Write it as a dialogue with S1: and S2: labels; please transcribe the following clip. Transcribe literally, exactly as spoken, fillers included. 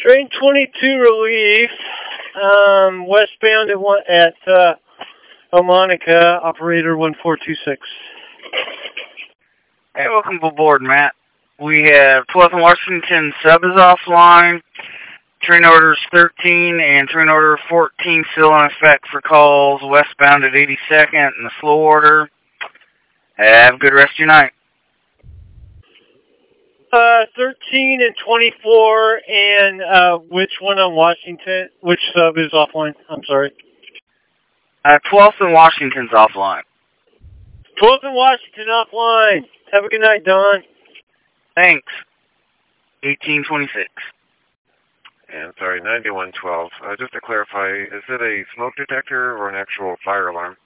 S1: Train twenty-two relief, um, westbound at, one, at uh, Monica, operator one four two six.
S2: Hey, welcome aboard, Matt. We have twelfth and Washington sub is offline. Train orders thirteen and train order fourteen still in effect for calls westbound at eighty-second and the slow order. Have a good rest of your night.
S1: Uh, thirteen and twenty-four, and uh, which one on Washington? Which sub is offline? I'm sorry.
S2: Uh, twelfth and Washington's offline.
S1: twelfth and Washington offline. Have a good night, Don.
S2: Thanks. eighteen twenty-six.
S3: And sorry, ninety-one twelve. Uh, just to clarify, is it a smoke detector or an actual fire alarm?